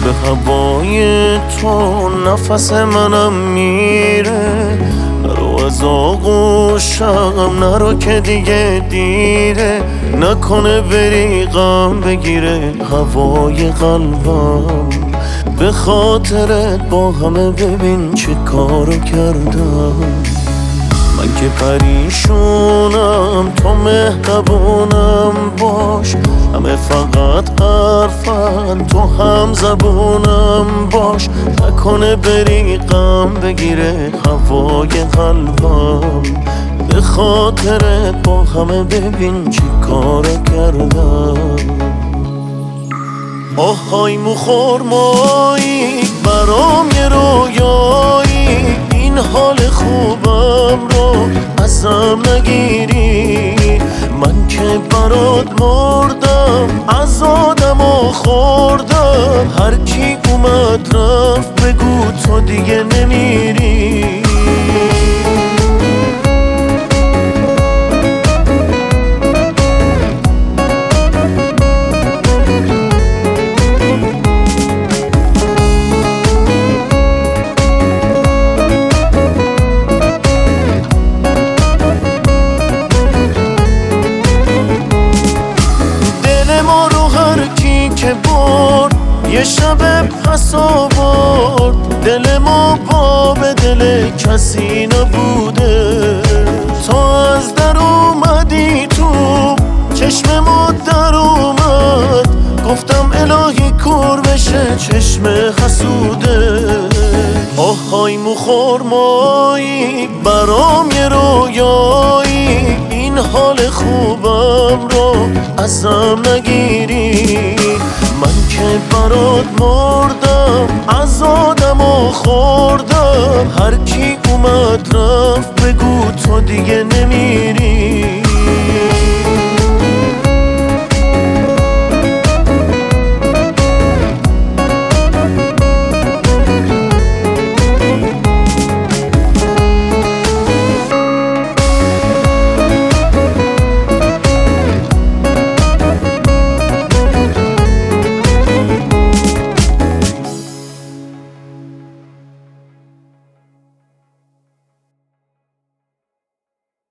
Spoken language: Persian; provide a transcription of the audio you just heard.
به هوای تو نفس منم میره. نرو از آغوشم نرو که دیگه دیره، نکنه بری غم بگیره هوای قلبم. به خاطرت با همه ببین چه کارو کردم. من که پریشونم تو مهربونم باش، همه فقط حرفن تو هم زبونم باش. نکنه بری غم بگیره هوای قلبم. به خاطرت با همه ببین چی کارو کردم. آهای مخورمایی برام یه رویایی، این حال خوبم رو ازم نگیری. من که برات مردم از آدم و خوردم، هر کی اومد رفت بگو تو دیگه نمیری. که برد یه شب پس آورد، دل ما باب دل کسی نبوده. تو از در اومدی تو چشم ما در اومد، گفتم الهی کور بشه چشم حسوده. آهای مخورمایی برام یه رویایی، این حال خوبم رو ازم نگیری. من که برات مردم از آدم و خوردم، هر کی اومد رفت بگو تو دیگه نمیری.